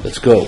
Let's go.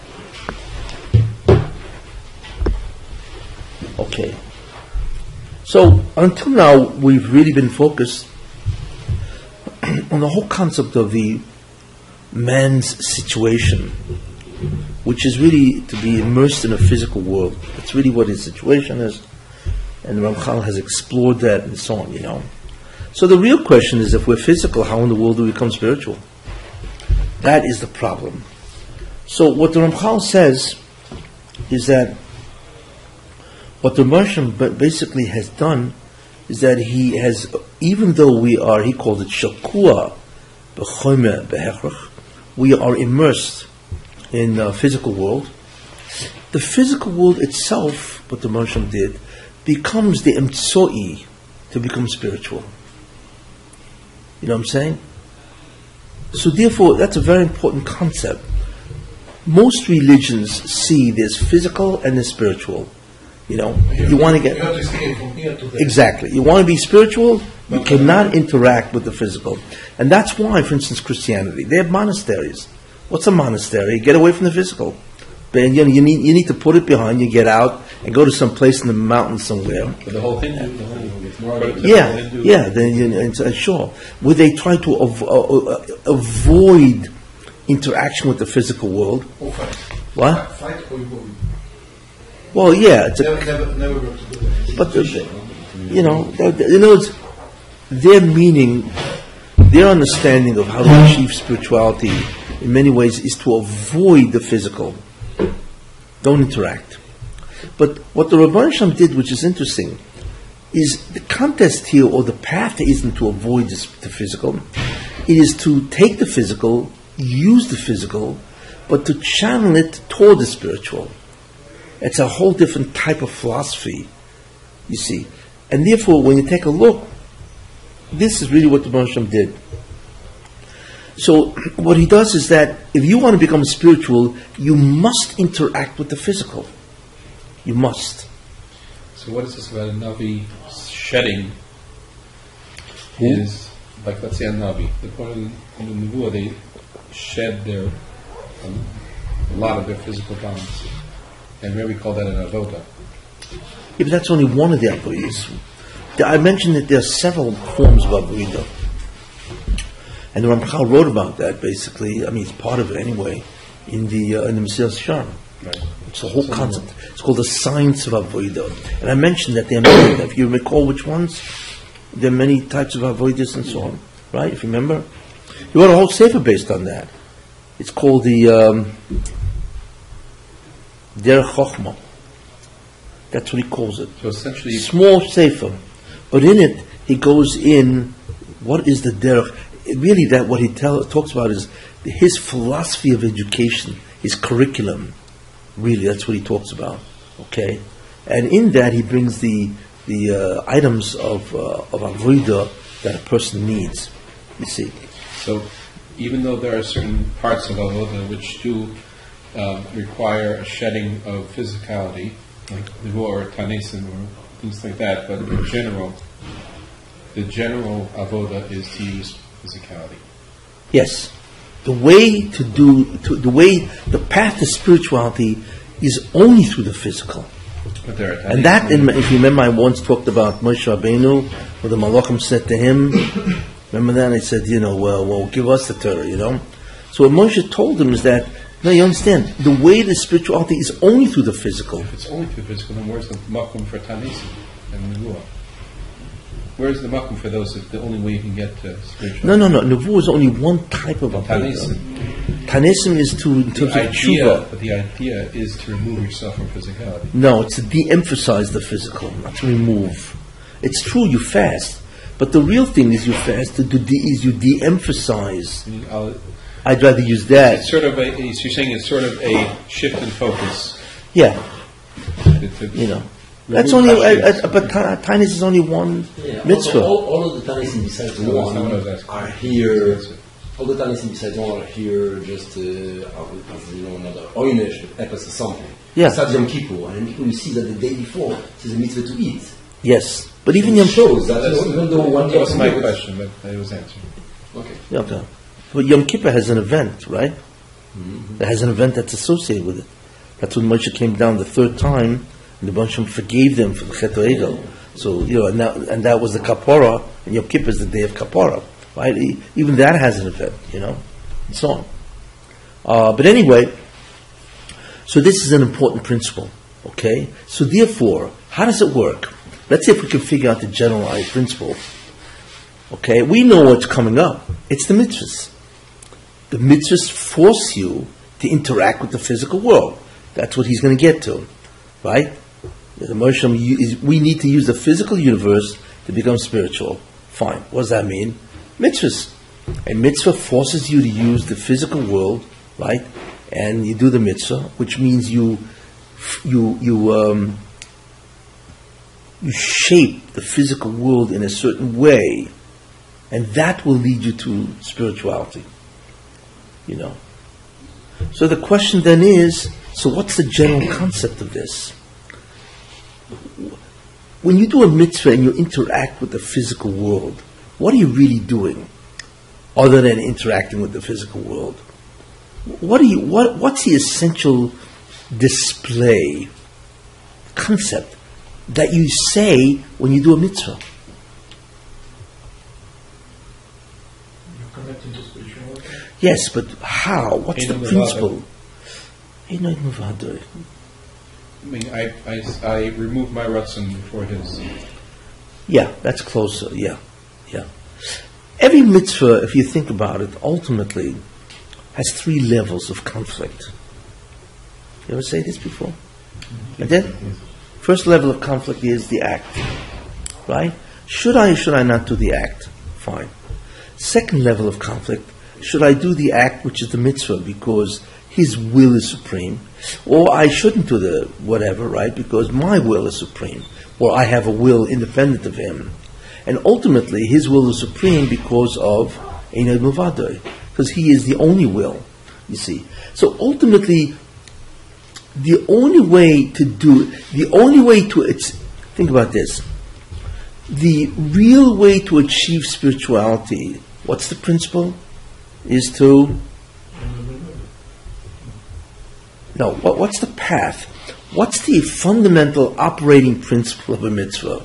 Okay. So until now, we've really been focused on the whole concept of the man's situation, which is really to be immersed in a physical world. That's really what his situation is, and Ramchal has explored that and so on, So the real question is, if we're physical, how in the world do we become spiritual? That is the problem. So what the Ramchal says is that what the Moshe basically has done is that he has, even though we are, he called it shakua b'chomer b'hechrach, we are immersed in the physical world. The physical world itself, what the Moshe did, becomes the emtsoi to become spiritual. You know what I'm saying? So therefore, that's a very important concept. Most religions see there's physical and there's spiritual. You want to get... You have to escape from here to there. Exactly. You want to be spiritual, you cannot interact with the physical. And that's why, for instance, Christianity, they have monasteries. What's a monastery? Get away from the physical. But you need to put it behind you, get out, and go to some place in the mountains somewhere. But the whole Hindu, it's more about sure. Where they try to avoid interaction with the physical world. Or fight. What? Fight or avoid. Well, yeah. It's never go together. But, their meaning, their understanding of how to achieve spirituality, in many ways, is to avoid the physical. Don't interact. But what the Rabban Shem did, which is interesting, is the contest here, or the path isn't to avoid the physical. It is to take the physical, use the physical, but to channel it toward the spiritual. It's a whole different type of philosophy, you see. And therefore, when you take a look, this is really what the Rabban Shem did. So what he does is that if you want to become spiritual, you must interact with the physical. You must. So what is this about a Navi shedding? Who? Is like, let's say a Navi. The point in the Nevuah, they shed a lot of their physical bonds. And here we call that an avoda. Yeah, but that's only one of the avodas. I mentioned that there are several forms of avodah. And the Ramchal wrote about that, basically. I mean, it's part of it anyway, in the Mesilas Yesharim. Right. It's the whole concept. It's called the science of avodah. And I mentioned that there are many. If you recall which ones, there are many types of avodas and so on. Right? If you remember, you wrote a whole sefer based on that. It's called the Derech Chochmah. That's what he calls it. So essentially, small sefer, but in it he goes in. What is the derech? Really, that what he talks about is his philosophy of education, his curriculum. Really, that's what he talks about. Okay, and in that he brings the items of avodah that a person needs. You see. So, even though there are certain parts of avodah which do require a shedding of physicality, like Nevuah or Tanesim or things like that, but in general, the general avodah is to use physicality. Yes, the path to spirituality is only through the physical. But there are And that, if you remember, I once talked about Moshe Rabbeinu, where the Malachim said to him, remember that? I said, well, give us the Torah, So what Moshe told him is that, no, you understand, the way to spirituality is only through the physical. If it's only through the physical, then where's the makom for Tanesim and Nevuah? Where's the makom for those? If the only way you can get to spirituality? No. Nevuah is only one type of Tanesim. Tanesim is in terms of tshuva. But the idea is to remove yourself from physicality. No, it's to de-emphasize the physical, not to remove. It's true, you fast, but the real thing is you fast is you de-emphasize. I'd rather use that. It's sort of you're saying it's sort of a shift in focus. Yeah. That's only, but Tanis is only one mitzvah. All of the Tanisim besides one are here. All the Tanisim besides one are here just another oynish, epis or something. Yeah. Besides Yom Kippur, and you see that the day before it is a mitzvah to eat. Yes, but even Yom shows that even though one that was my question, but it was answered. Okay. Okay. But Yom Kippur has an event, right? It has an event that's associated with it. That's when Moshe came down the third time, and the Moshe forgave them for the Chet Egel. So, and that was the Kapara, and Yom Kippur is the day of Kapara, right? Even that has an event, and so on. But anyway, so this is an important principle, okay? So therefore, how does it work? Let's see if we can figure out the generalized principle. Okay, we know what's coming up. It's the mitzvahs. The mitzvahs force you to interact with the physical world. That's what he's going to get to, right? The Moshe, we need to use the physical universe to become spiritual. Fine. What does that mean? Mitzvahs. A mitzvah forces you to use the physical world, right? And you do the mitzvah, which means you shape the physical world in a certain way, and that will lead you to spirituality. So the question then is, so what's the general concept of this? When you do a mitzvah and you interact with the physical world, what are you really doing other than interacting with the physical world? What's the essential display concept that you say when you do a mitzvah? You're connecting to spirituality. Yes, but how? What's the principle? I mean, I remove my Ratzon before his. Yeah, that's closer. Yeah. Every mitzvah, if you think about it, ultimately has 3 levels of conflict. You ever say this before? And then, first level of conflict is the act, right? Should I or should I not do the act? Fine. Second level of conflict, should I do the act, which is the mitzvah, because his will is supreme, or I shouldn't do the whatever, right, because my will is supreme, or I have a will independent of him. And ultimately, his will is supreme because of Einod Milvado, because he is the only will, you see. So ultimately, the only way to think about this, the real way to achieve spirituality, what's the principle? Is to, no, what's the path? What's the fundamental operating principle of a mitzvah?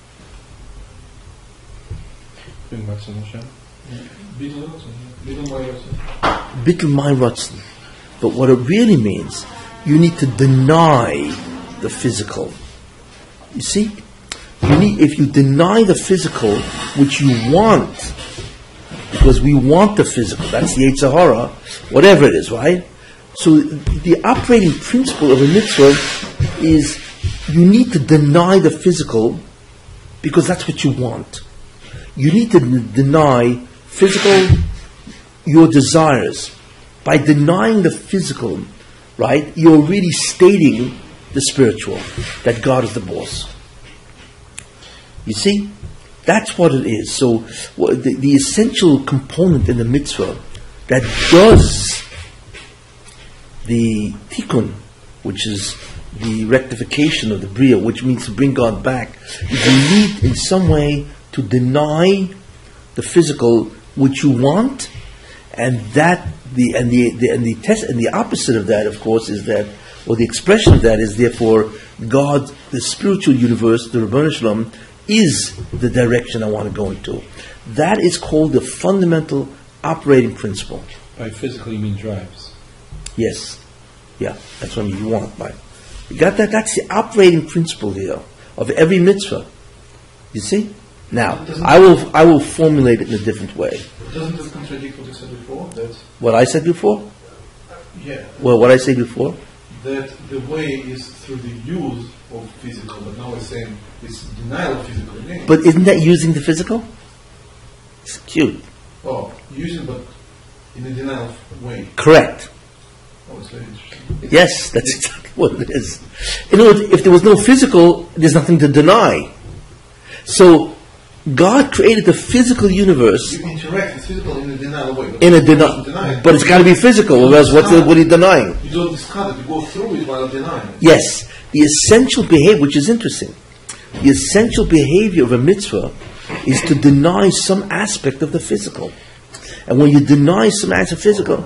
Bittul my Ratzon. But what it really means, you need to deny the physical. You see? If you deny the physical, which you want, because we want the physical, that's the Yetzer Hara, whatever it is, right? So the operating principle of a mitzvah is you need to deny the physical because that's what you want. You need to deny physical, your desires. By denying the physical, right, you're really stating the spiritual, that God is the boss. You see? That's what it is. So the essential component in the mitzvah that does the tikkun, which is the rectification of the bria, which means to bring God back, is you need in some way to deny the physical which you want, and the opposite of that, of course, is that, or the expression of that is therefore God, the spiritual universe, the Ribbono Shel Olam, is the direction I want to go into. That is called the fundamental operating principle. By physical, you mean drives? Yes. Yeah, that's what you want. Right? You got that? That's the operating principle here of every mitzvah. You see? Now, I will formulate it in a different way. Doesn't this contradict what you said before? What I said before? Yeah. Well, what I said before? That the way is through the use of physical, but now we're saying it's denial of physical again. But isn't that using the physical? It's cute. Oh, using but in a denial way. Correct. Oh, it's very interesting. Yes, that's exactly what it is. In other words, if there was no physical, there's nothing to deny. So, God created the physical universe. You interact with physical in a denial way. But it's got to be physical, otherwise what are you denying? You don't discard it, you go through it while denying it. Yes, the essential behavior, which is interesting, the essential behavior of a mitzvah is to deny some aspect of the physical. And when you deny some aspect of physical,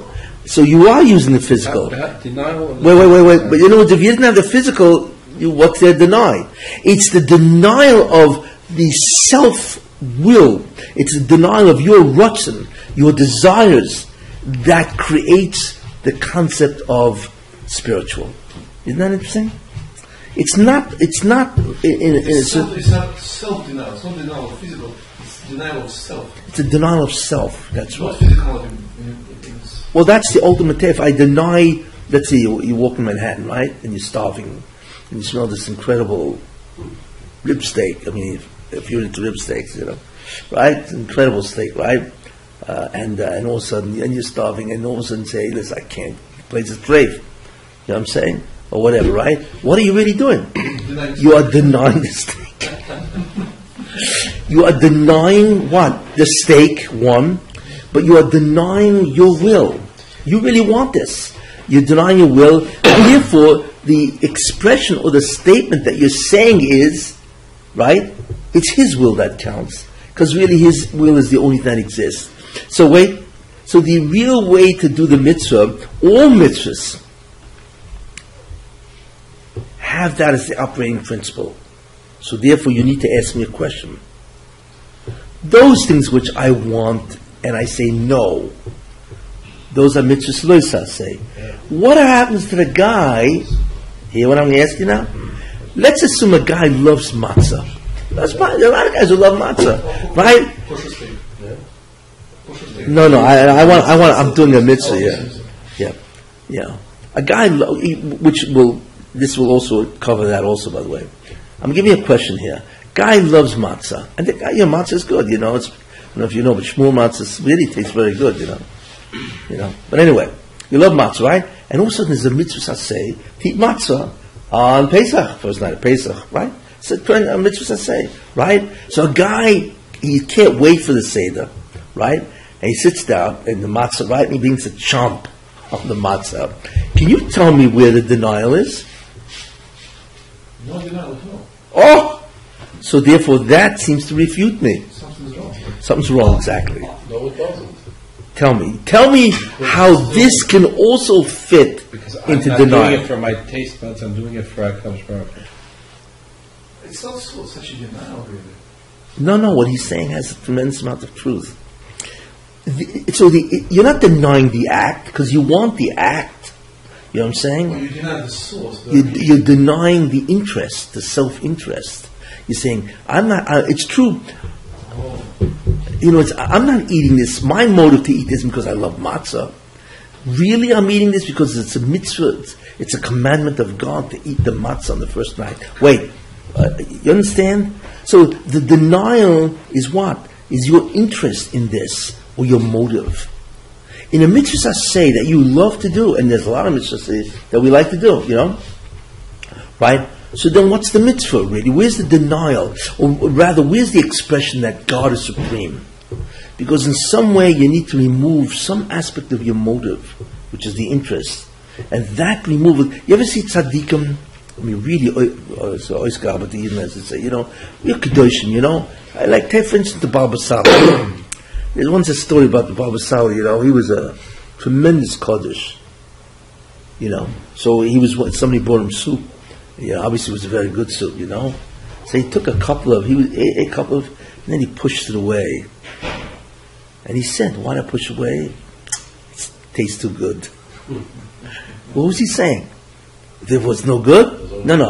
So you are using the physical. Denial of Wait. But you know what? If you didn't have the physical, what's there denied? It's the denial of the self-will. It's the denial of your rutzen, your desires, that creates the concept of spiritual. Isn't that interesting? It's not. It's not self-denial. It's not denial of physical. It's denial of self. It's a denial of self. That's Not right. physical. Well, that's the ultimate. If I deny, let's say you walk in Manhattan, right, and you're starving, and you smell this incredible rib steak. I mean, if you're into rib steaks, you know, right? It's an incredible steak, right? And all of a sudden, and you're starving, and all of a sudden say, listen, I can't. The place is brave. You know what I'm saying? Or whatever, right? What are you really doing? You are denying the steak. You are denying what? The steak, one, but you are denying your will. You really want this. You're denying your will, and therefore the expression or the statement that you're saying is, right? It's his will that counts. Because really his will is the only thing that exists. So wait, so the real way to do the mitzvah, all mitzvahs, have that as the operating principle. So therefore you need to ask me a question. Those things which I want and I say no, those are mitzvahs lo say. What happens to the guy, hear what I'm going to ask you now? Let's assume a guy loves matzah. There are a lot of guys who love matzah, right? No, I'm doing a mitzvah, yeah. A guy, this will also cover that also, by the way. I'm giving you a question here. Guy loves matzah. And the guy, matzah is good, you know. I don't know if you know, but shmur matzah really tastes very good, you know. But anyway, you love matzah, right? And all of a sudden there's a mitzvah say to eat matzah on Pesach, first night of Pesach, right? It's a mitzvah say, right? So a guy, he can't wait for the Seder, right? And he sits down in the matzah, right? And he begins to chomp on the matzah. Can you tell me where the denial is? No denial at all. Oh! So therefore that seems to refute me. Something's wrong. Something's wrong, exactly. No, it doesn't. Tell me how this can also fit because into I'm not denial. doing it for my taste buds, I'm doing it for HaKadosh Baruch Hu. It's not such a denial, really. No, what he's saying has a tremendous amount of truth. You're not denying the act because you want the act. You know what I'm saying? Well, you deny the source. You're denying the interest, the self-interest. You're saying, I'm not, it's true. I'm not eating this. My motive to eat this is because I love matzah. Really, I'm eating this because it's a mitzvah. It's a commandment of God to eat the matzah on the first night. Wait, you understand? So the denial is what? Is your interest in this or your motive. In a mitzvah say that you love to do, and there's a lot of mitzvahs that we like to do, right? So then what's the mitzvah really? Where's the denial? Or rather, where's the expression that God is supreme? Because in some way you need to remove some aspect of your motive, which is the interest. And that removal, you ever see tzaddikim? I mean, really, oiskar, but even as it say, you're kedoshim, I like, take for instance the Baba Sala. There's once a story about the Baba Sala, he was a tremendous kaddish, So somebody brought him soup. Obviously it was a very good soup, So he took a couple of, ate a couple of, and then he pushed it away. And he said, why did I push it away? It tastes too good. What was he saying? There was no good? No.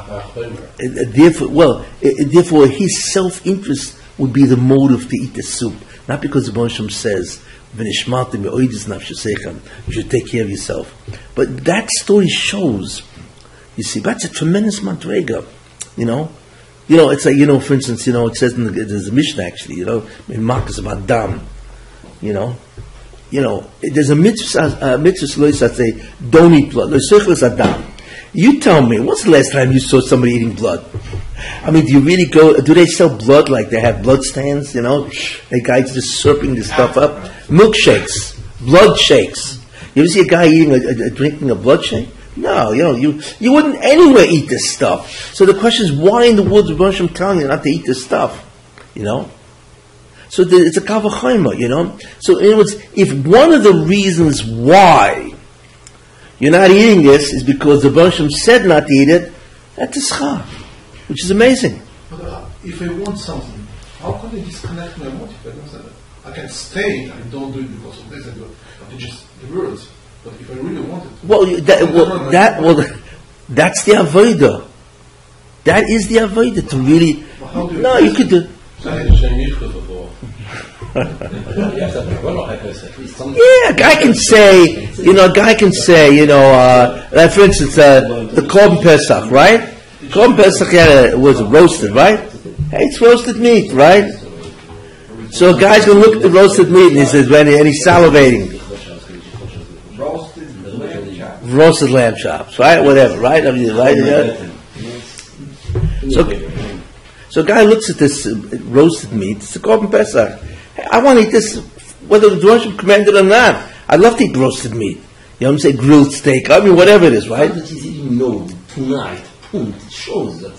Therefore his self-interest would be the motive to eat the soup. Not because the Baruch Shem says, you should take care of yourself. But that story shows, you see, that's a tremendous madrega, it's like, for instance, it says there's a Mishnah actually, in Marcus about dam, there's a mitzvah that say, don't eat blood. You tell me, what's the last time you saw somebody eating blood? I mean, do they sell blood like they have blood stands, The guys just slurping this stuff up? Milkshakes, blood shakes. You ever see a guy drinking a blood shake? No, you wouldn't anywhere eat this stuff. So the question is, why in the world is Baruch Hashem telling you not to eat this stuff? So it's a kavachayma, you know. So in other words, if one of the reasons why you're not eating this is because the Baruch Shem said not to eat it, that's a schar, which is amazing. But if I want something, how can I disconnect my motive? I don't understand that. I can stay, I don't do it because of this, I do it. But it's just the words. But if I really want it, that's the avodah. That is the avodah to really. how do you No, you could do. Yeah, a guy can say, like for instance, the Korban Pesach, right? Korban Pesach was roasted, right? Hey, it's roasted meat, right? So a guy's going to look at the roasted meat and he says, and he's salivating. Roasted lamb chops, right? Whatever, right? I mean, right? So a guy looks at this roasted meat. It's a Korban Pesach. Hey, I want to eat this, whether the Rosh commanded or not. I'd love to eat roasted meat. You know what I'm saying? Grilled steak. I mean, whatever it is, right? How does he know tonight? It shows that.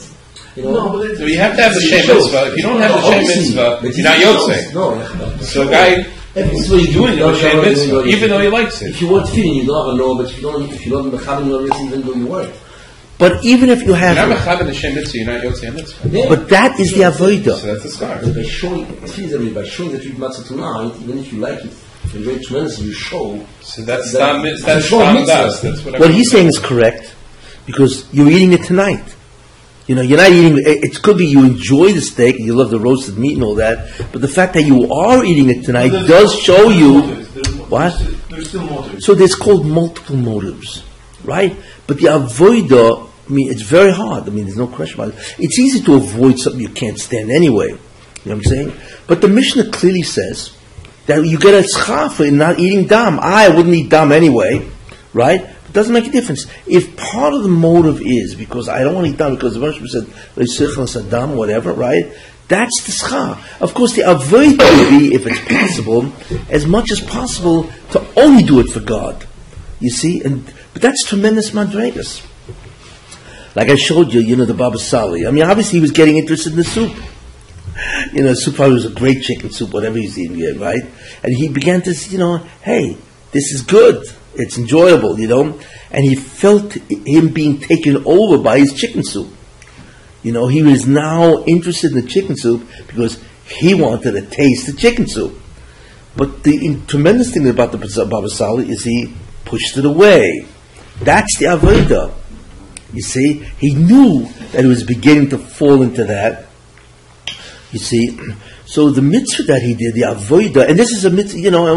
So you have to have the Shem Mitzvah. If you don't have the Shem Mitzvah, you're not Yotzei. No. So a guy is doing the Shem Mitzvah, even though he likes it. If you weren't feeling, you don't have a no, but if you don't mechavim, you don't listen, even though you weren't. But even if you have, You're not Mechav in the Shem Mitzvah, you're not Yotzei Mitzvah. Yeah. but that is the avodah. So that's the start. By showing that you eat matzah tonight, even if you like it, if you enjoy it tremendously, you show. So that's That- Stam that's showing Stam mitzvah. Das. That's what What he's saying is correct, because you're eating it tonight. You know, you're not eating. It could be you enjoy the steak, you love the roasted meat and all that, but the fact that you are eating it tonight does show you what. There's still motives. So there's called multiple motives, right? But the avodah, I mean, it's very hard. I mean, there's no question about it. It's easy to avoid something you can't stand anyway. You know what I'm saying? But the Mishnah clearly says that you get a schar for not eating dam. I wouldn't eat dam anyway, right? It doesn't make a difference. If part of the motive is because I don't want to eat dam because the Baruch said dam, whatever, right? That's the schar. Of course, the avoid would be, if it's possible, as much as possible to only do it for God. You see, but that's tremendous madregas. Like I showed you, the Baba Sali. I mean, obviously he was getting interested in the soup. Soup probably was a great chicken soup, whatever he's eating, right? And he began to, hey, this is good. It's enjoyable, And he felt him being taken over by his chicken soup. He was now interested in the chicken soup because he wanted to taste the chicken soup. But the tremendous thing about the Baba Sali is he pushed it away. That's the avodah. You see, he knew that he was beginning to fall into that. You see, so the mitzvah that he did, the avodah, and this is a mitzvah,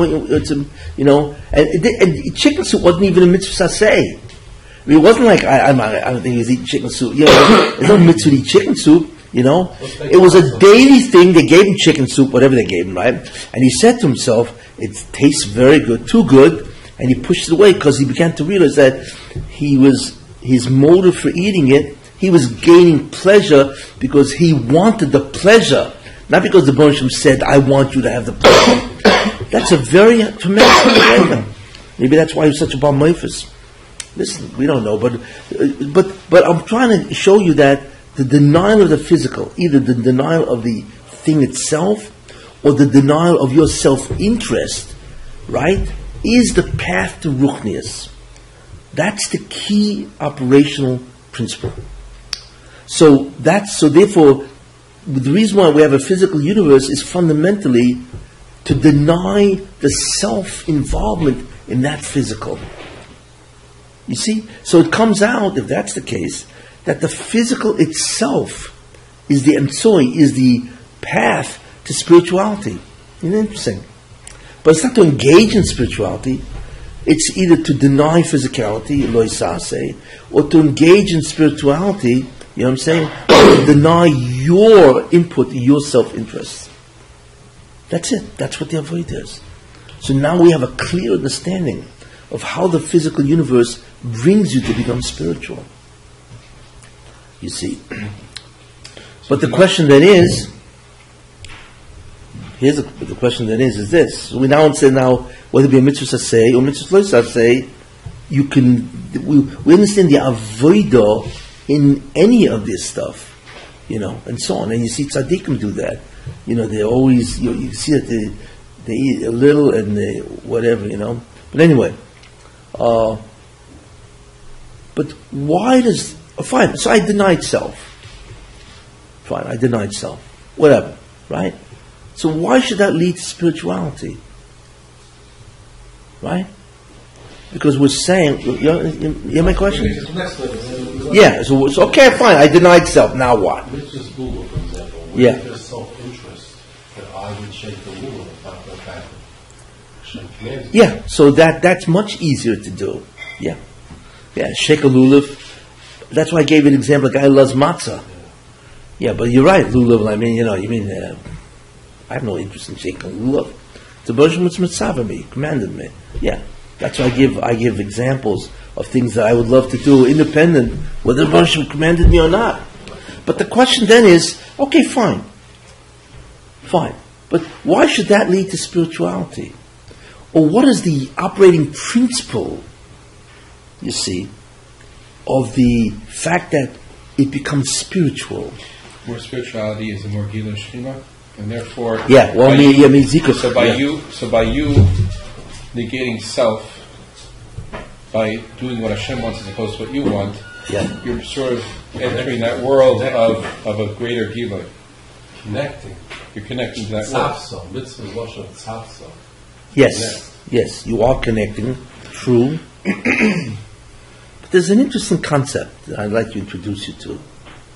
and chicken soup wasn't even a mitzvah saseh. I mean, it wasn't like I don't think he was eating chicken soup. There's no mitzvah to eat chicken soup. It was a daily thing. They gave him chicken soup, whatever they gave him, right? And he said to himself, "It tastes very good, too good," and he pushed it away because he began to realize that his motive for eating it, he was gaining pleasure because he wanted the pleasure, not because the Baruch Shem said, "I want you to have the pleasure." That's a very tremendous thing. Maybe that's why he was such a bar meifus. Listen, we don't know, but I'm trying to show you that the denial of the physical, either the denial of the thing itself or the denial of your self-interest, right, is the path to ruchnius. That's the key operational principle. So therefore, the reason why we have a physical universe is fundamentally to deny the self-involvement in that physical. You see? So it comes out, if that's the case, that the physical itself is the emtsoi, is the path to spirituality. Isn't it interesting? But it's not to engage in spirituality. It's either to deny physicality, loisase, or to engage in spirituality, you know what I'm saying? Or to deny your input, your self-interest. That's it. That's what the avodah is. So now we have a clear understanding of how the physical universe brings you to become spiritual. You see. But the question then is, the question then is this. So we now say whether it be a mitzvah saseh or mitzvah lo saseh, we understand the avodah in any of this stuff, and so on. And you see tzaddikim do that. they always, you see that they eat a little and they, whatever, But anyway, but why does, fine, so I denied self. Fine, I denied self. Whatever, right? So why should that lead to spirituality? Right? Because we're saying, you hear my question? Yeah, so okay, fine, I denied self, now what? Let's just Google, for example. What Yeah. if there's self-interest that I would shake the ruler about the fact that Hashem commanded me? Yeah, so that's much easier to do. Yeah. Yeah, shake a lulav. That's why I gave you an example, a guy loves matzah. Yeah, but you're right, lulav, I mean, I have no interest in shaking lulav. The Baruch mitzvah me, commanded me. Yeah. That's why I give examples of things that I would love to do, independent, whether the Baruch commanded me or not. But the question then is, okay, fine. But why should that lead to spirituality? Or what is the operating principle, you see, of the fact that it becomes spiritual? More spirituality is the more Gila Shema, and therefore. Yeah, well, Zikr. So by you negating self, by doing what Hashem wants as opposed to what you want, you're sort of entering that world of a greater Gila. Connecting. You're connecting to that world. Tzafso. Mitzvah is Lashon Tzafso. Yes, you are connecting, true. But there's an interesting concept that I'd like to introduce you to,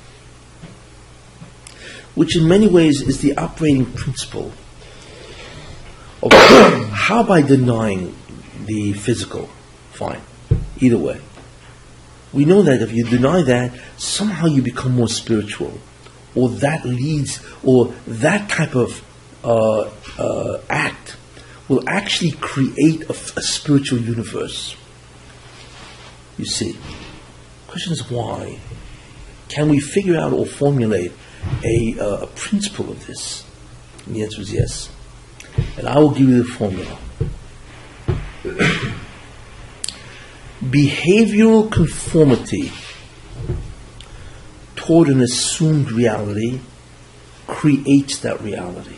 which in many ways is the operating principle of how by denying the physical, fine, either way. We know that if you deny that, somehow you become more spiritual, or that leads, or that type of act will actually create a spiritual universe. You see. The question is why? Can we figure out or formulate a principle of this? And the answer is yes. And I will give you the formula. Behavioral conformity toward an assumed reality creates that reality.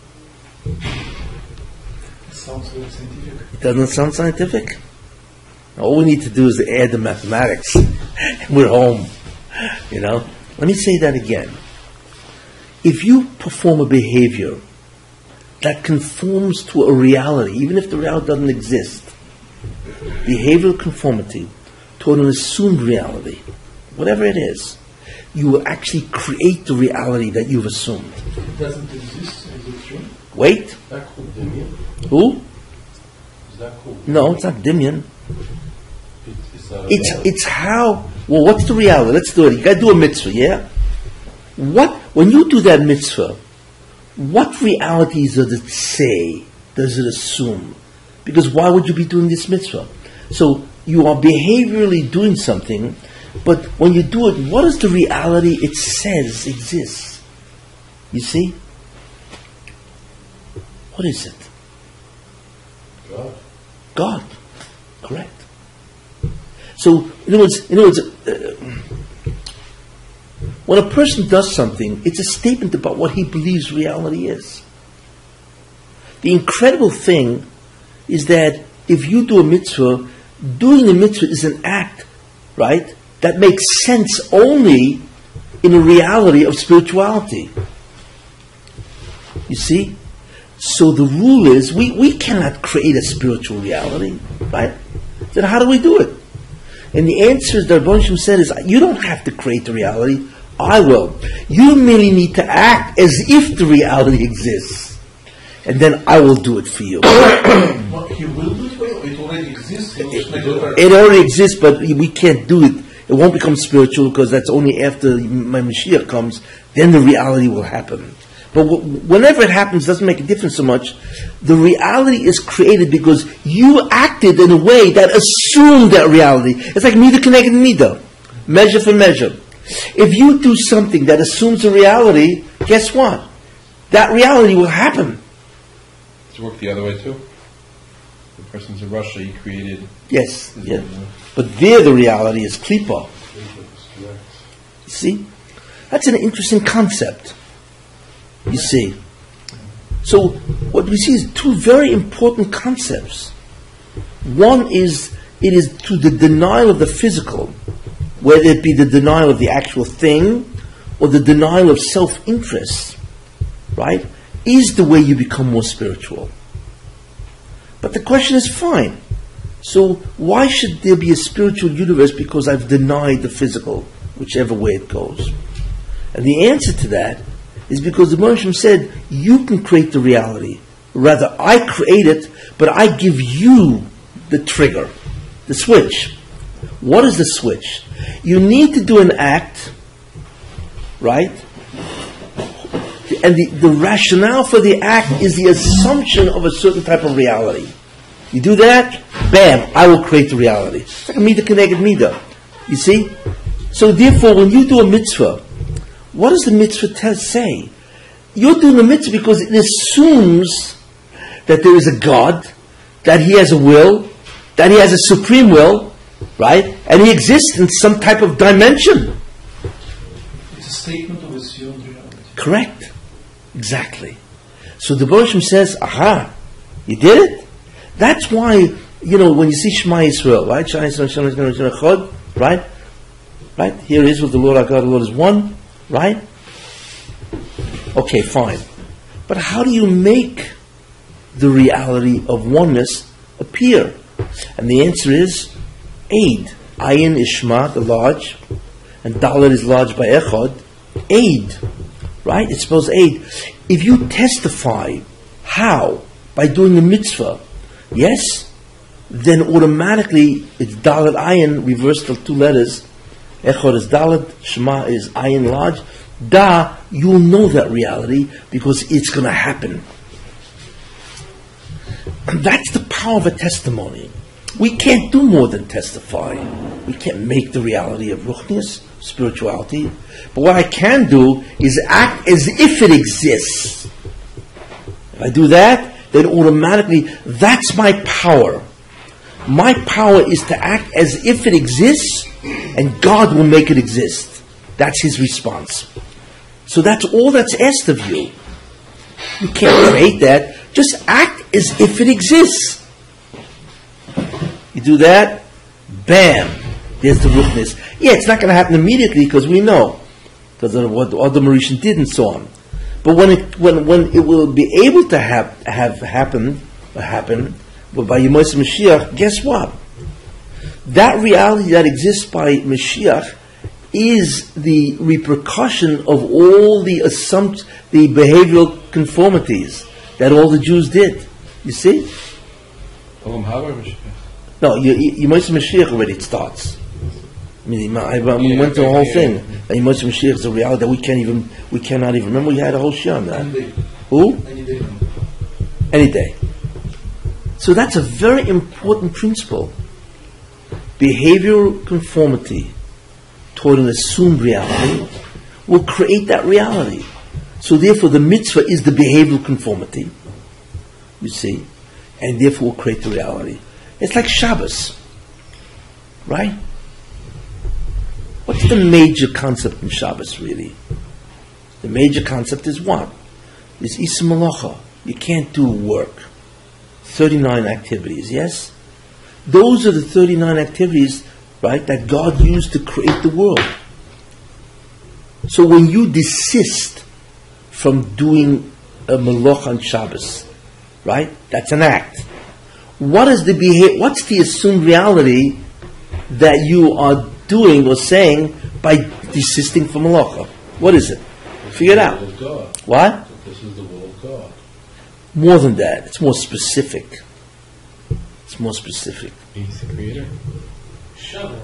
It sounds very scientific. It doesn't sound scientific? All we need to do is add the mathematics and we're home. Let me say that again. If you perform a behavior that conforms to a reality, even if the reality doesn't exist, behavioral conformity toward an assumed reality, whatever it is, you will actually create the reality that you've assumed. It doesn't exist, is it true? Wait. Is that called Dimion? Who? Is that called No, it's not Dimion. It's It's how. Well, what's the reality? Let's do it. You got to do a mitzvah, yeah. When you do that mitzvah, what realities does it say? Does it assume? Because why would you be doing this mitzvah? So you are behaviorally doing something, but when you do it, what is the reality it says exists? You see? What is it? God. Correct. So, in other words, when a person does something, it's a statement about what he believes reality is. The incredible thing is that if you do a mitzvah, doing a mitzvah is an act, right, that makes sense only in a reality of spirituality. You see? So the rule is, we cannot create a spiritual reality, right? Then how do we do it? And the answer that Rebbe Shem said is, you don't have to create the reality, I will. You merely need to act as if the reality exists. And then I will do it for you. But he will do it, it already exists. He will just make it It already exists, but we can't do it. It won't become spiritual because that's only after my Mashiach comes, then the reality will happen. But whenever it happens, it doesn't make a difference so much. The reality is created because you acted in a way that assumed that reality. It's like Midah connected Midah. Measure for measure. If you do something that assumes a reality, guess what? That reality will happen. Does it work the other way too? The person's in Russia, he created... Yes, yeah. But there the reality is Klippa. You see? That's an interesting concept. You see? So what we see is two very important concepts. One is, it is to the denial of the physical, whether it be the denial of the actual thing or the denial of self-interest, right, is the way you become more spiritual. But the question is, fine, so why should there be a spiritual universe because I've denied the physical, whichever way it goes? And the answer to that is because the Moshe said, you can create the reality. Rather, I create it, but I give you the trigger, the switch. What is the switch? You need to do an act, right? And the rationale for the act is the assumption of a certain type of reality. You do that, bam, I will create the reality. It's like a midah keneged midah. You see? So therefore, when you do a mitzvah, what does the mitzvah say? You're doing a mitzvah because it assumes that there is a God, that He has a will, that He has a supreme will, right? And He exists in some type of dimension. It's a statement of assumed reality. Correct. Exactly. So the Baruch Shem says, aha, you did it? That's why, when you see Shema Yisrael, right? Shema Yisrael, right? Right? Here is what the Lord our God, the Lord is one, right? Okay, fine. But how do you make the reality of oneness appear? And the answer is aid. Ayin is Shema, the large, and Dalet is large by Echad. Aid. Right? It spells aid. If you testify, how? By doing the mitzvah, yes? Then automatically it's Dalet Ayin, reversed to two letters. Echad is Dalet, Shema is Ayin large. Da, you'll know that reality because it's going to happen. And that's the power of a testimony. We can't do more than testify. We can't make the reality of ruchnius, spirituality. But what I can do is act as if it exists. If I do that, then automatically, that's my power. My power is to act as if it exists, and God will make it exist. That's His response. So that's all that's asked of you. You can't create that. Just act as if it exists. You do that, bam, there's the ruchnius. Yeah, it's not going to happen immediately because we know, because of what the Adam Rishon did and so on. But when it will be able to happen, but by Yemos Mashiach, guess what? That reality that exists by Mashiach is the repercussion of all the assumptions, the behavioral conformities that all the Jews did. You see? No, Yemos Mashiach already it starts. I mean, we went through the whole thing. Yemos Mashiach is a reality that we cannot even remember. We had a whole shir on that. Who? Any day. So that's a very important principle. Behavioral conformity toward an assumed reality will create that reality. So therefore the mitzvah is the behavioral conformity, you see, and therefore will create the reality. It's like Shabbos, right? What's the major concept in Shabbos really? The major concept is what? It's Isa Malacha. You can't do work. 39 activities, yes? Those are the 39 activities, right, that God used to create the world. So when you desist from doing a malach on Shabbos, right, that's an act. What's the assumed reality that you are doing or saying by desisting from malacha? What is it? Figure it out. What? This is the will of God. More than that. It's more specific. It's more specific. He's the creator. Shabbos.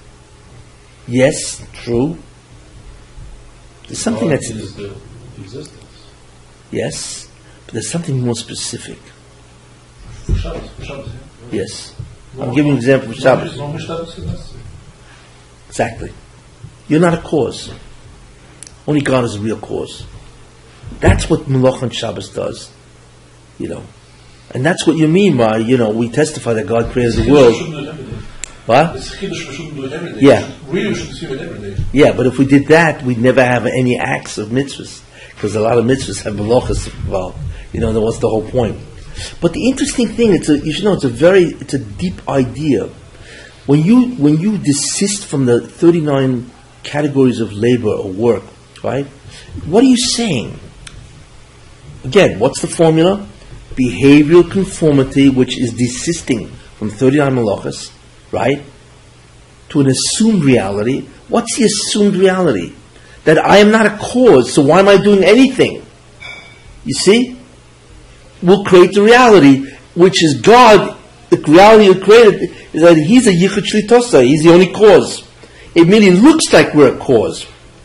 Yes, true. There's something God that's... is the existence. Yes, but there's something more specific. Shabbos, yeah. Yes. I'm giving an example of Shabbos. No, Shabbos is necessary. Exactly. You're not a cause. Only God is a real cause. That's what Melach on Shabbos does. And that's what you mean by, we testify that God created the world. What? It's a chiddush we shouldn't do it every day. Yeah. Really, we should assume it every day. Yeah, but if we did that, we'd never have any acts of mitzvahs. Because a lot of mitzvahs have melachas involved. That was the whole point. But the interesting thing, you should know, it's a deep idea. When you desist from the 39 categories of labor or work, right? What are you saying? Again, what's the formula? Behavioral conformity, which is desisting from 39 malachas, right? To an assumed reality. What's the assumed reality? That I am not a cause, so why am I doing anything? You see? We'll create the reality, which is God. The reality you created is that He's a yichud shlitosa. He's the only cause. It merely looks like we're a cause.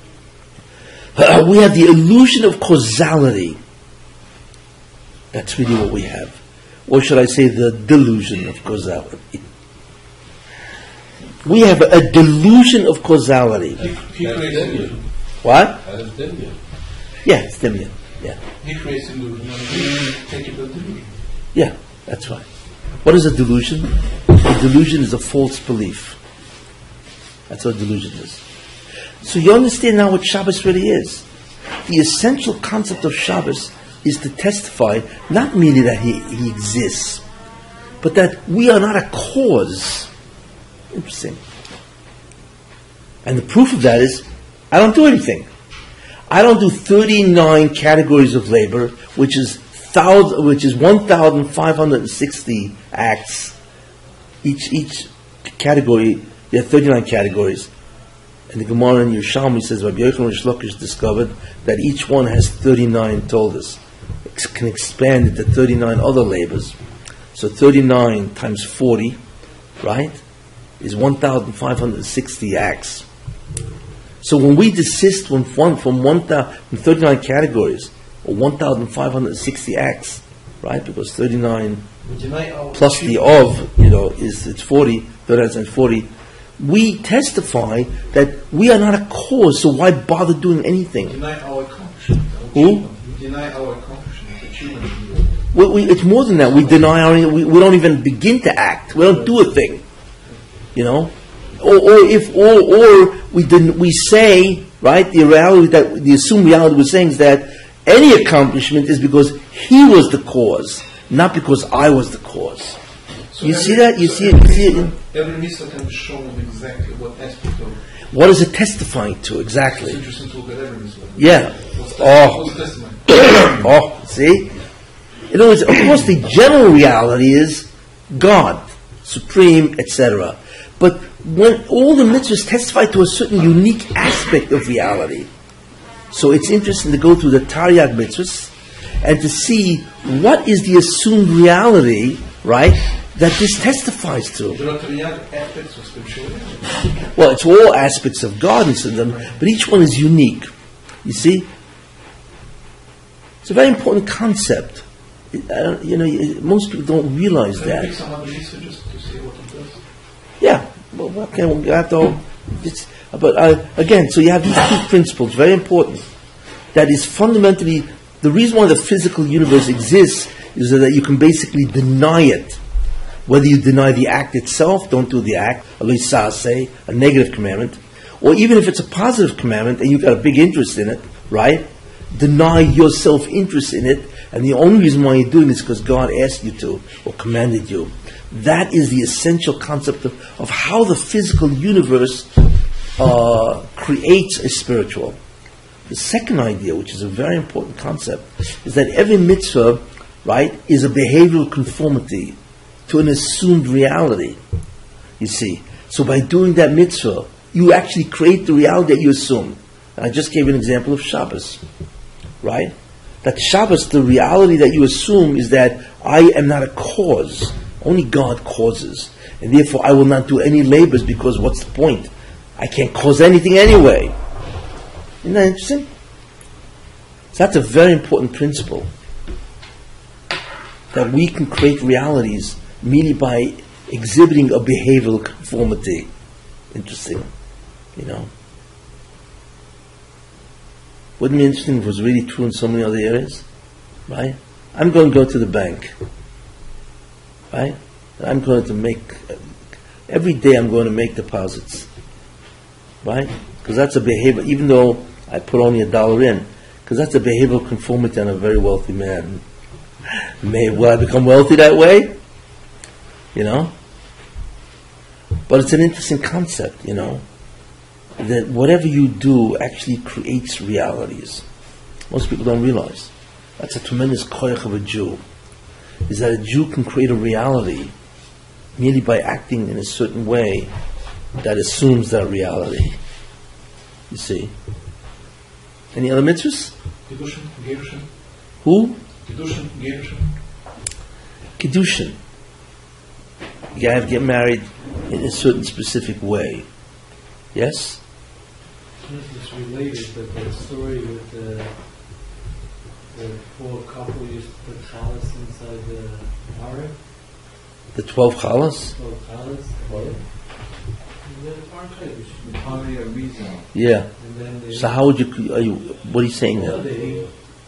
We have the illusion of causality. That's really what we have. Or should I say the delusion of causality. We have a delusion of causality. He creates illusion. What? That is Dimion. Yeah, it's Dimion. Yeah. He creates illusion and we take it as delusion. Yeah, that's right. What is a delusion? A delusion is a false belief. That's what a delusion is. So you understand now what Shabbos really is. The essential concept of Shabbos is to testify not merely that he exists, but that we are not a cause. Interesting. And the proof of that is, I don't do anything. I don't do 39 categories of labor, which is 1,560 acts. Each category, there are 39 categories. And the Gemara in Yerushalmi says, Rabbi Yochanan Rish Lakish discovered that each one has 39 toldas. It can expand into 39 other labors. So 39 times 40, right, is 1,560 acts. So when we desist from 39 categories, or 1,560 acts, right, because 39 plus the of, it's 40, 39 times 40, we testify that we are not a cause, so why bother doing anything? We deny our accomplishment. Who? We deny our accomplishment, achievement. It's more than that. We deny we don't even begin to act. We don't do a thing. Or we say, right, the reality that the assumed reality we're saying is that any accomplishment is because he was the cause, not because I was the cause. So You see that? You see it? Every mitzvah can be shown exactly what aspect of it. What is it testifying to exactly? It's interesting to look at every mitzvah. Yeah. What's the testimony? See? In other words, of course, the general reality is God, supreme, etc. But when all the mitzvahs testify to a certain unique aspect of reality, so it's interesting to go through the Taryag mitzvahs and to see what is the assumed reality, right, that this testifies to. There are three aspects of spirituality. Well, it's all aspects of God in them, but each one is unique. You see? It's a very important concept. Most people don't realize Can you that. pick some other mitzvah just to see what it does? Yeah. Well, okay, we have to. Again, so you have these two principles, very important. That is fundamentally the reason why the physical universe exists is so that you can basically deny it. Whether you deny the act itself, don't do the act, say a negative commandment, or even if it's a positive commandment and you've got a big interest in it, right? Deny your self-interest in it, and the only reason why you're doing it is because God asked you to or commanded you. That is the essential concept of how the physical universe creates a spiritual. The second idea, which is a very important concept, is that every mitzvah, right, is a behavioral conformity to an assumed reality. You see, so by doing that mitzvah, you actually create the reality that you assume. And I just gave an example of Shabbos, right? That Shabbos, the reality that you assume is that I am not a cause. Only God causes. And therefore I will not do any labors because what's the point? I can't cause anything anyway. Isn't that interesting? So that's a very important principle. That we can create realities merely by exhibiting a behavioral conformity. Interesting. Wouldn't it be interesting if it was really true in so many other areas? Right? I'm going to go to the bank. Right? I'm going to every day I'm going to make deposits. Right? Because that's a behavior, even though I put only $1 in, because that's a behavioral conformity on a very wealthy man. Will I become wealthy that way? You know? But it's an interesting concept, you know, that whatever you do actually creates realities. Most people don't realize. That's a tremendous koyach of a Jew, is that a Jew can create a reality merely by acting in a certain way that assumes that reality. You see? Any other mitzvahs? Kiddushin, Gerushin. Who? Kiddushin, Gerushin. Kiddushin. You have to get married in a certain specific way. Yes? It's related, but the story with the poor couple used to put chalice inside the aron. The 12 challahs? 12 chalice. And then Harmony of reason. Yeah. And then they, So how would you, what are you saying well, there? the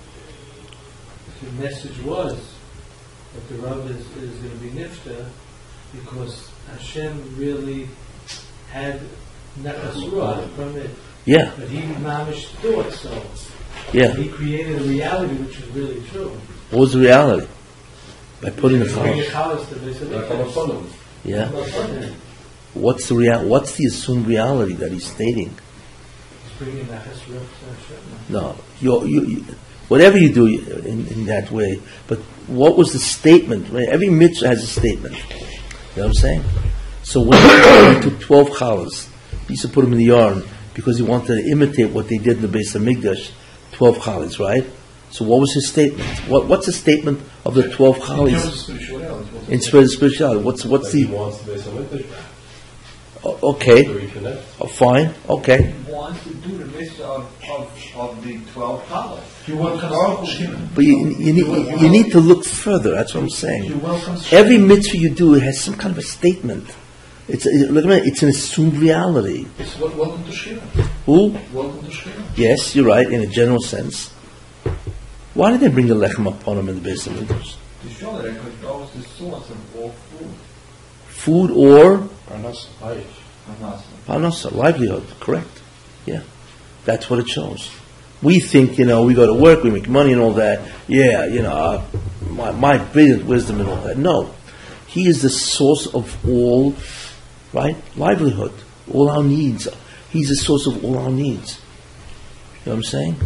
message was that the Rav is going to be nifta because Hashem really had nefesh ruach from it, Yeah, but he mamish thought so. yeah. He created a reality which is really true. What was the reality? By putting the Bring your challahs. chalice to this Like on a funnel. Yeah. What's the assumed reality that he's stating? Bringing nefesh ruach to Hashem. No, you whatever you do in that way. But what was the statement? Right? Every mitzvah has a statement. You know what I'm saying? So when he took 12 challahs, he used to put them in the yarn because he wanted to imitate what they did in the Beis Hamikdash. 12 challahs, right? So what was his statement? What's the statement of the 12 In terms challahs of spirituality. in spirituality? What's He the wants to be some English back. okay? To reconnect. Fine, okay. He wants to do the mitzvah of the 12 colors. You welcome Shekhinah. But you need to look further. That's what I'm saying. You welcome Every mitzvah you do has some kind of a statement. It's an assumed reality. It's welcome to Shekhinah. Who? Welcome to Shekhinah. Yes, you're right, in a general sense. Why did they bring the lechem upon him in the Beis Hamikdash? To show that God was the source of all food. Food or Parnas. parnasa, livelihood, correct. Yeah. That's what it shows. We think, we go to work, we make money and all that. Yeah, my brilliant wisdom and all that. No. He is the source of all, right, livelihood, all our needs. He's the source of all our needs. You know what I'm saying?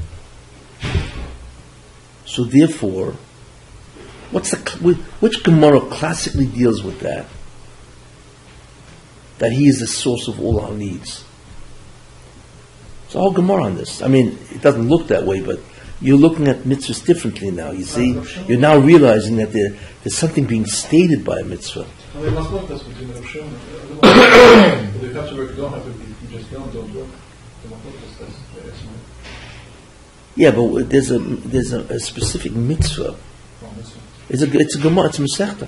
So therefore, which Gemara classically deals with that? That he is the source of all our needs. It's all Gemara on this. I mean, it doesn't look that way, but you're looking at mitzvahs differently now. You see, you're now realizing that there's something being stated by a mitzvah. I mean, must work this between Rav Shimon and but if you have to work, you don't have to. You just don't work. You must work this. That's Yeah, but there's a specific mitzvah. wrong. It's a Gemara. It's a Masechta.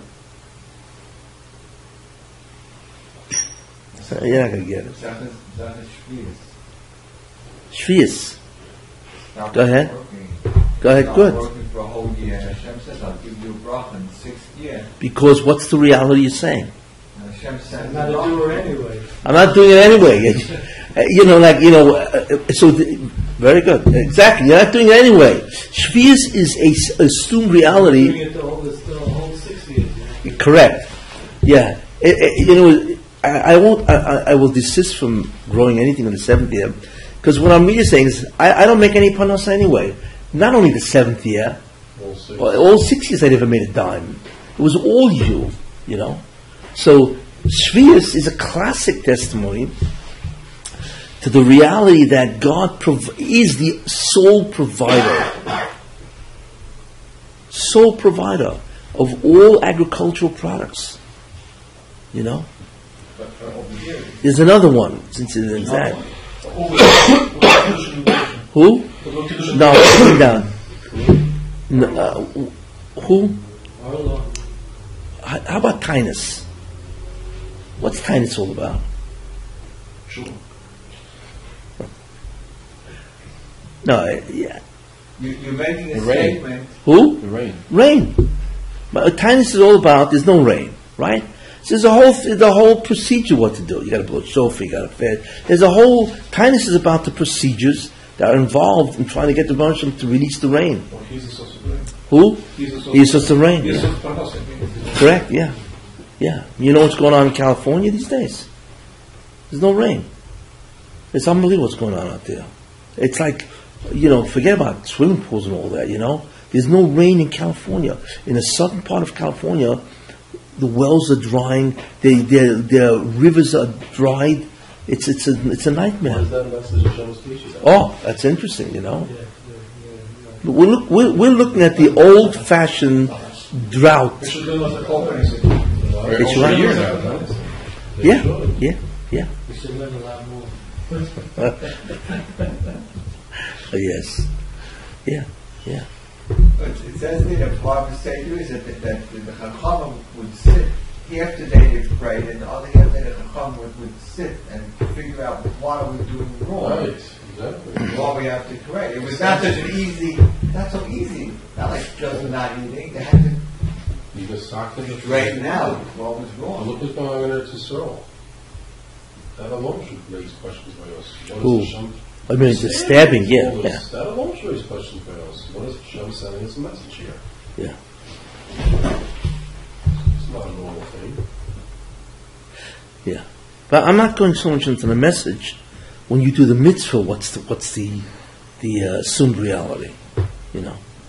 You're not going to get it. That is Shvius. Shvius. Stop Go ahead. working. Go ahead. Stop Good. working for a whole year. And Hashem says, I'll give you a bracha in the 6th year. Because what's the reality you're saying? And Hashem says, I'm not a doer anyway. I'm not doing it anyway. Very good. Exactly. You're not doing it anyway. Shvius is a assumed Doing reality. it the whole 6 years. Correct. Yeah. I won't. I will desist from growing anything in the 7th year, because what I'm really saying is I don't make any panos anyway. Not only the 7th year, all 6 years I never made a dime. It was all you. So Shvius is a classic testimony to the reality that God is the sole provider of all agricultural products. There's another one, since it is that. Who? No, sit down. No, who? How about kindness? What's kindness all about? No, yeah. You're making a The rain. statement. Who? The rain. Rain. But kindness is all about, there's no rain, right? So there's the whole procedure what to do. You gotta blow shofar, you gotta fed. There's a whole, kindness is about the procedures that are involved in trying to get the Baruch Hashem to release the rain. Well, he's the source of rain. Who? Jesus of Jesus of rain. Jesus Yeah. of Parnas, I mean. Correct, yeah. Yeah. You know what's going on in California these days? There's no rain. It's unbelievable what's going on out there. It's like, forget about swimming pools and all that, There's no rain in California. In the southern part of California, the wells are drying, their rivers are dried. It's a nightmare. What is that message Hashem is teaching us? Oh, that's interesting, Yeah, yeah. But we're looking at the old-fashioned drought. We should do what the company said. It's Over right. a year now, no? Yeah. We should learn a lot more. Yes. Yeah. It says in the Bible Seder is that the Chachamim would sit after they had prayed, and on the other hand, the Chachamim would sit and figure out what are we doing wrong, Right, exactly. what we have to correct. It was not such an easy, not so easy, not like just not eating. They had to You just talk to the straighten out what was Well, wrong. look what's going on in Eretz Yisrael. That alone should raise questions by us. What is Who? Hashem? I mean, the stabbing, yeah. That alone should raise questions by us. What is Hashem sending us a message here? Yeah. It's not a normal thing. Yeah. But I'm not going so much into the message. When you do the mitzvah, what's the assumed reality? We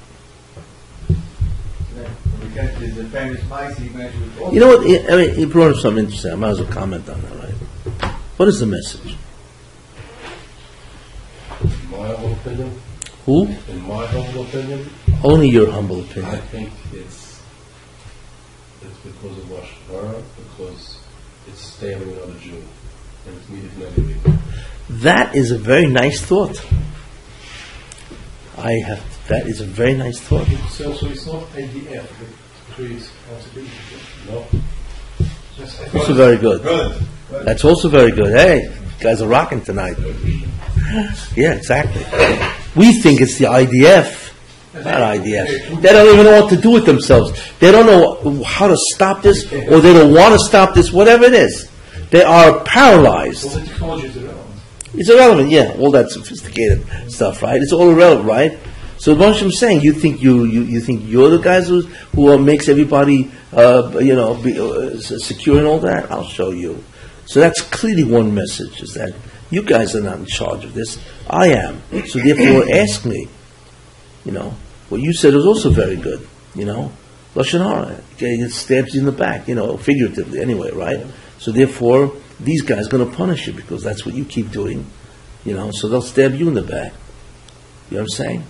get to the famous mice he mentioned. You know what? I mean, he brought up something interesting. I might as well comment on that, right? What is the message? In my humble opinion, Who? Only your humble I opinion. think it's because of Rosh Hashanah, because it's stabbing another Jew, and it's needed negatively. That is a very nice thought. That is a very nice thought. So it's not IDF that creates possibility. No? Just Also very good. Good. That's also very good. Hey, you guys are rocking tonight. Yeah, exactly. We think it's the IDF. Not IDF. They don't even know what to do with themselves. They don't know how to stop this, or they don't want to stop this, whatever it is. They are paralyzed. All the technology is irrelevant. It's irrelevant, yeah. All that sophisticated stuff, right? It's all irrelevant, right? So what I'm saying, you think you're the guys who makes everybody secure and all that? I'll show you. So that's clearly one message: is that you guys are not in charge of this. I am. So therefore, ask me. What you said was also very good. Lashon Hara. Okay, it stabs you in the back. Figuratively anyway, right? So therefore, these guys are going to punish you because that's what you keep doing. So they'll stab you in the back. You know what I'm saying?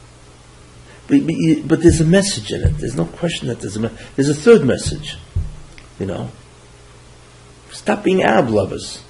But there's a message in it. There's no question that there's a third message. Stop being Arab lovers.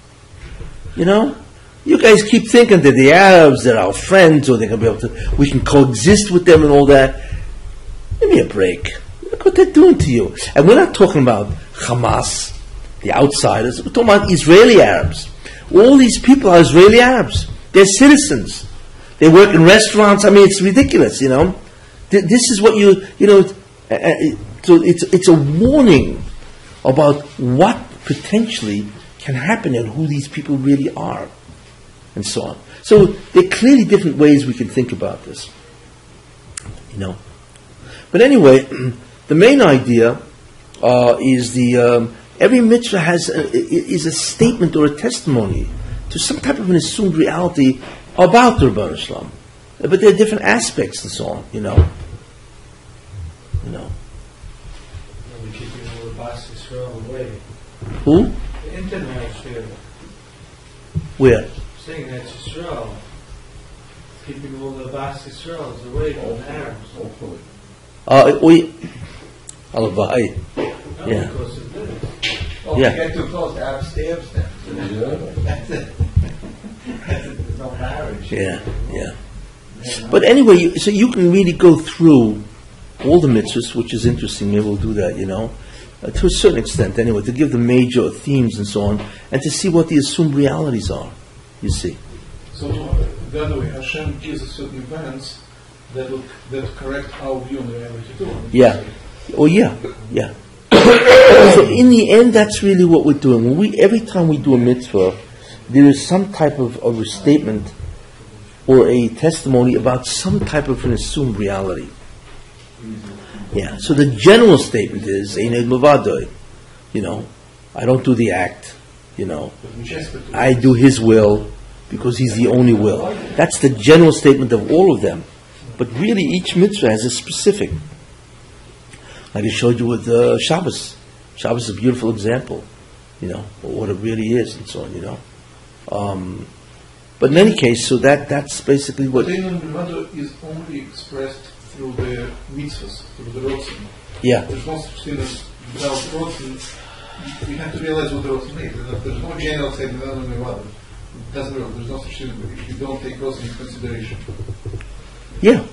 You guys keep thinking that the Arabs, they're our friends, or they're going to be able to, we can coexist with them and all that. Give me a break. Look what they're doing to you. And we're not talking about Hamas, the outsiders. We're talking about Israeli Arabs. All these people are Israeli Arabs. They're citizens. They work in restaurants. I mean, it's ridiculous, This is what so it's a warning about what potentially can happen and who these people really are, and so on. So there are clearly different ways we can think about this, But anyway, the main idea is every mitzvah is a statement or a testimony to some type of an assumed reality about the Rebbeinu Shalom. But there are different aspects and so on, We're keeping all the Bas Yisrael away. Who? The intermarriage here, Where? saying that Yisrael, keeping all the Bas Yisraels away from the Arabs. Hopefully. Alavai. Not Yeah. because of this. Well, Yeah. if you get too close, the Arab stabs them. Yeah. That's it. There's no marriage. Yeah. But anyway, so you can really go through all the mitzvahs, which is interesting. Maybe we'll do that, to a certain extent anyway, to give the major themes and so on, and to see what the assumed realities are, you see. So the other way, Hashem gives us certain events that correct our view on reality too. Yeah. Oh, yeah. So in the end, that's really what we're doing. Every time we do a mitzvah, there is some type of a statement or a testimony about some type of an assumed reality. Yeah. So the general statement is, Einod Mavadoi. I don't do the act. I do His will because He's the only will. That's the general statement of all of them. But really, each mitzvah has a specific. Like I showed you with Shabbos. Shabbos is a beautiful example, of what it really is and so on, But in any case, so that's basically what... But Einod Mavadoi is only expressed through the mitzvahs, through the rotzim. Yeah. There's no such thing as without rotzim. You have to realize what the rotzim is. There's no general statement Einod Mavadoi. It doesn't work. There's no such thing if you don't take rotzim into consideration. Yeah.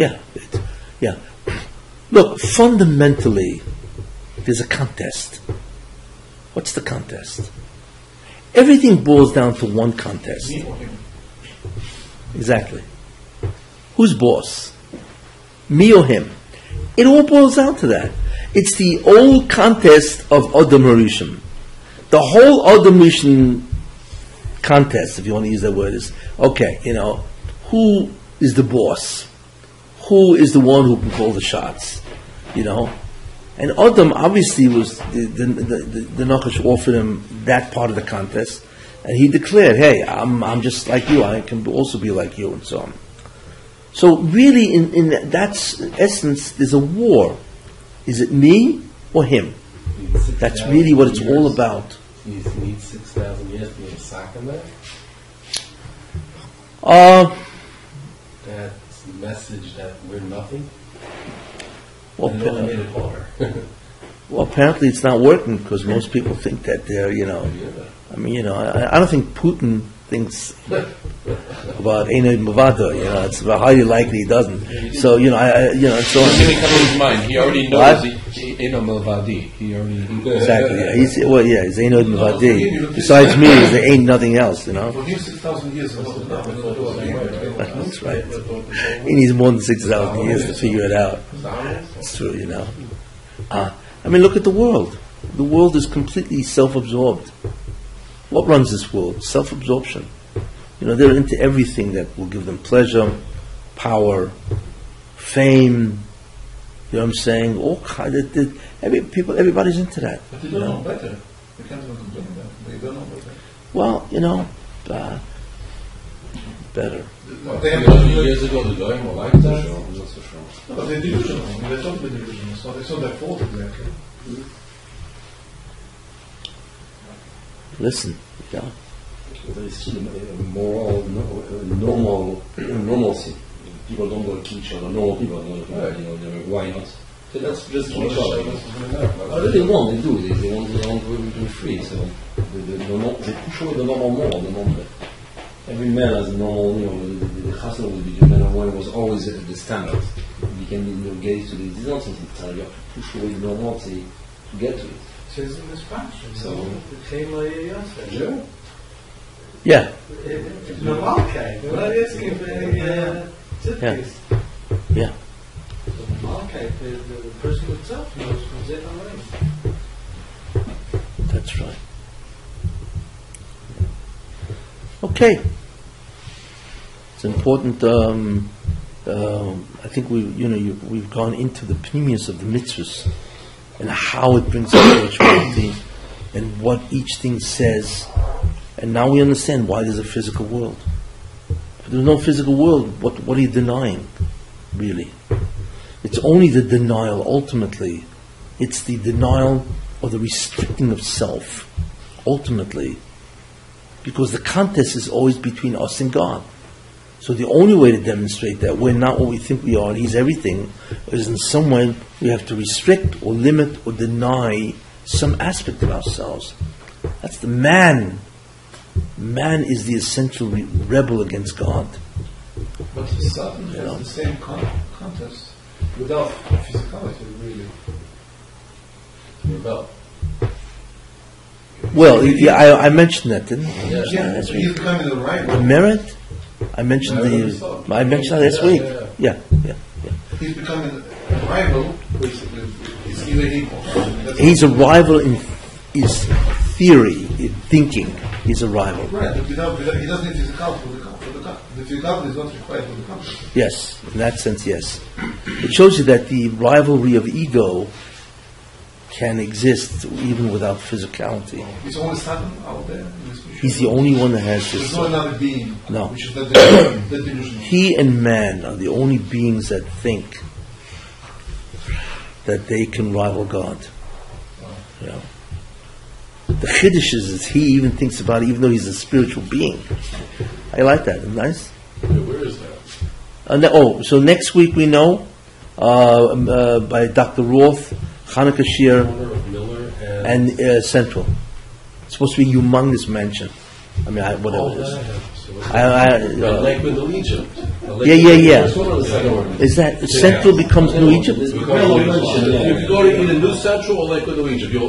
Look, fundamentally, there's a contest. What's the contest? Everything boils down to one contest. Me or him? Exactly. Who's boss? Me or him? It all boils down to that. It's the old contest of Adam Harishon. The whole Adam Harishon contest, if you want to use that word, is, okay, who is the boss? Who is the one who can call the shots? And Adam obviously was, the Nachash offered him that part of the contest, and he declared, hey, I'm just like you, I can also be like you, and so on. So really, in that essence, there's a war. Is it me or him? That's really what it's all about. You need 6,000 years to be a sack in there? That message that we're nothing? Well, and it only made it harder. Well, apparently it's not working because most people think that they're, I don't think Putin thinks about Einod Mavadoi. It's highly likely he doesn't. So, so on. It's going to come to his mind. He already knows Einod Mavadi. He already... Exactly, yeah. He's Einod Mavadi. Besides me, there ain't nothing else, For him, 6,000 years is not enough. That's right. He needs more than 6,000 years to figure it out. It's true, look at the world. The world is completely self-absorbed. What runs this world? Self-absorption. They're into everything that will give them pleasure, power, fame. You know what I'm saying? All kind of everybody's into that. But they don't know better. They can't even complain about it. They don't know better. Well, better. They have 20 years ago, the guy more like that. I'm not so sure. No, but they're delusional. They're totally delusional. It's not their fault exactly. Listen, There is still a moral, normalcy. People don't go to each other. Normal people don't go to each other. Why not? So that's just each other. They want, they do. They want to be free. So they push away the normal moral. Every man has a normal, the hustle will be the man or woman was always the standard. You can gaze to this nonsense. You have to push away the normality to get to it. It says in this function. So, Sure. yeah. Normalkeit. We're not asking for any tzidkis. Yeah. Normalkeit, the person himself knows from Zit already. That's right. Okay. It's important. I think we've gone into the pneumius of the mitzvahs and how it brings us spirituality and what each thing says. And now we understand why there's a physical world. If there's no physical world, what are you denying, really? It's only the denial, ultimately. It's the denial or the restricting of self, ultimately. Because the contest is always between us and God. So the only way to demonstrate that we're not what we think we are, and He's everything, is in some way we have to restrict or limit or deny some aspect of ourselves. That's the man. Man is the essential rebel against God. But Satan has the same contest without physicality, really. Rebel. Well, I mentioned that, didn't I? Yeah, he's becoming a rival. The merit. I mentioned that last week. Yeah. He's becoming a rival, basically. It's either equal. He's a rival in his theory, in thinking. he's a rival. Right, but he doesn't need physicality for the country. The physicality is not required for the country. Yes, in that sense, yes. It shows you that the rivalry of ego can exist even without physicality. It's only Satan out there. In this mission. He's the only one that has There's this. no another being. No. Which is that delusion. He and man are the only beings that think that they can rival God. You know. The Chiddush is he even thinks about it, even though he's a spiritual being. I like that. Nice. Yeah, where is that? So next week we know by Dr. Roth, Hanukkah Shir, Corner of Miller and and Central. It's supposed to be a humongous mansion. I mean, whatever it is. Lakewood, New Egypt. Yeah. It's one of the second one. Is that Central becomes New Egypt? If you go to either New Central or Lakewood, New Egypt, you'll